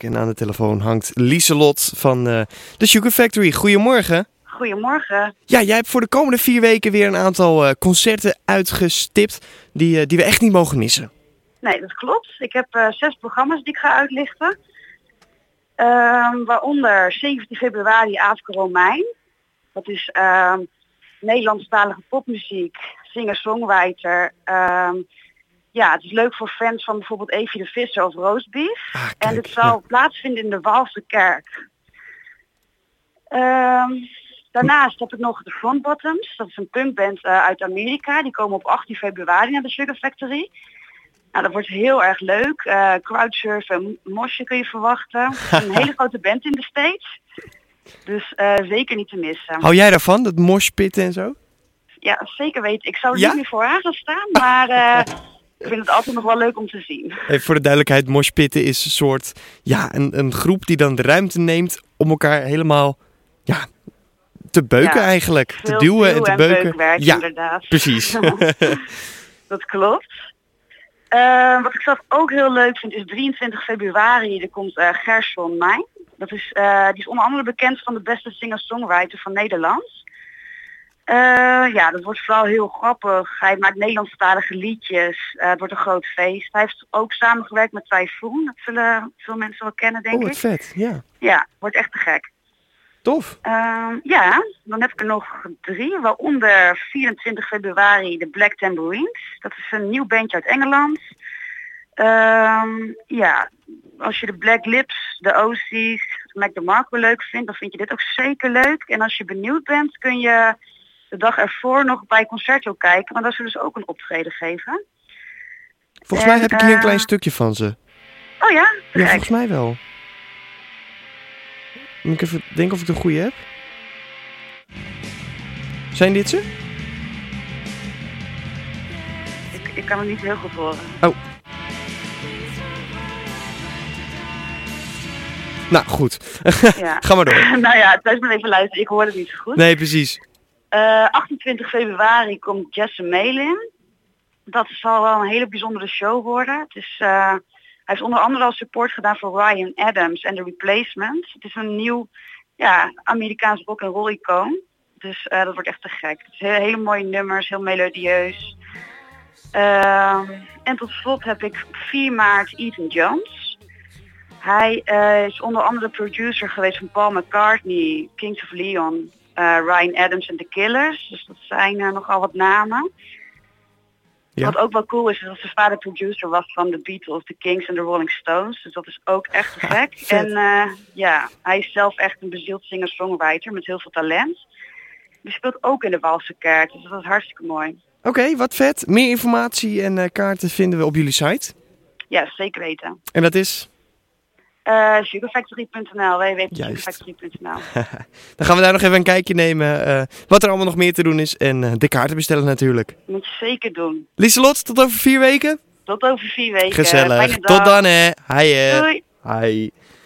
En aan de telefoon hangt Lieselot van de Sugar Factory. Goedemorgen. Goedemorgen. Ja, jij hebt voor de komende 4 weken weer een aantal concerten uitgestipt die we echt niet mogen missen. Nee, dat klopt. Ik heb 6 programma's die ik ga uitlichten. Waaronder 17 februari Aafke Romein. Dat is Nederlandstalige popmuziek, singer-songwriter. Het is leuk voor fans van bijvoorbeeld Evie de Visser of Roastbeef. En dit zal plaatsvinden in de Waalse Kerk. Daarnaast heb ik nog de Front Bottoms. Dat is een punkband uit Amerika. Die komen op 18 februari naar de Sugar Factory. Nou, dat wordt heel erg leuk. Crowdsurfen, mosje kun je verwachten. Een hele grote band in de States. Dus zeker niet te missen. Hou jij daarvan, dat moshpitten en zo? Ja, zeker weten. Ik zou er niet meer voor aan gaan staan, maar ik vind het altijd nog wel leuk om te zien. Even voor de duidelijkheid, moshpitten is een soort, een groep die dan de ruimte neemt om elkaar helemaal, te beuken eigenlijk. Te duwen en te beuken. Beukwerk, inderdaad. Precies. Dat klopt. Wat ik zelf ook heel leuk vind is 23 februari. Er komt Gerson Mijn. Die is onder andere bekend van de beste singer-songwriter van Nederland. Dat wordt vooral heel grappig. Hij maakt Nederlandstalige liedjes. Het wordt een groot feest. Hij heeft ook samengewerkt met Typhoon. Dat zullen veel mensen wel kennen, denk ik. Oh, wat vet. Ja. Ja, wordt echt te gek. Tof. Dan heb ik er nog 3, waaronder 24 februari de Black Tambourines. Dat is een nieuw bandje uit Engeland. Als je de Black Lips, de Ozies, Mac DeMarco leuk vindt, dan vind je dit ook zeker leuk. En als je benieuwd bent, kun je de dag ervoor nog bij Concerto kijken, want daar zullen ze ook een optreden geven. Volgens mij heb ik hier een klein stukje van ze. Oh ja? Ja, volgens mij wel. Moet ik even denken of ik de goede heb? Zijn dit ze? Ik kan het niet heel goed horen. Oh. Nou, goed. Ga maar door. Thuis maar even luisteren. Ik hoor het niet zo goed. Nee, precies. 28 februari komt Jesse Malin. Dat zal wel een hele bijzondere show worden. Hij heeft onder andere al support gedaan voor Ryan Adams en The Replacements. Het is een nieuw Amerikaans rock en roll icoon. Dus dat wordt echt te gek. Het is hele mooie nummers, heel melodieus. En tot slot heb ik 4 maart Ethan Jones. Hij is onder andere producer geweest van Paul McCartney, Kings of Leon, Ryan Adams en The Killers. Dus dat zijn nogal wat namen. Ja. Wat ook wel cool is dat zijn vader producer was van The Beatles, The Kings en The Rolling Stones. Dus dat is ook echt te gek. En hij is zelf echt een bezield singer-songwriter met heel veel talent. Die speelt ook in de Waalse Kerk, dus dat is hartstikke mooi. Oké, wat vet. Meer informatie en kaarten vinden we op jullie site? Ja, zeker weten. En dat is? Sugarfactory.nl, www.sugarfactory.nl. Dan gaan we daar nog even een kijkje nemen wat er allemaal nog meer te doen is en de kaarten bestellen natuurlijk. Moet je zeker doen. Lieselot, tot over 4 weken? Tot over 4 weken. Gezellig. Tot dan hè. Hi. Doei. Hi.